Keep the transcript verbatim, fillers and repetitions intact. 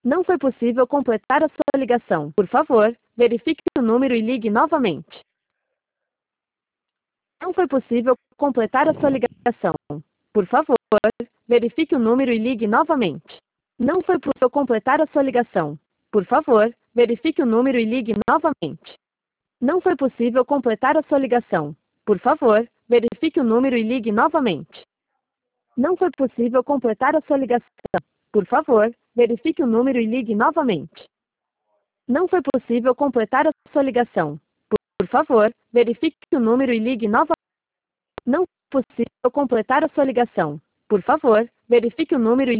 Não foi possível completar a sua ligação. Por favor, verifique o número e ligue novamente. Não foi possível completar a sua ligação. Por favor, verifique o número e ligue novamente. Não foi possível completar a sua ligação. Por favor, verifique o número e ligue novamente. Não foi possível completar a sua ligação. Por favor, verifique o número e ligue novamente. Não foi possível completar a sua ligação. Por favor, verifique o número e ligue novamente. Não foi possível completar a sua ligação. Por favor, verifique o número e ligue novamente. Não foi possível completar a sua ligação. Por favor, verifique o número e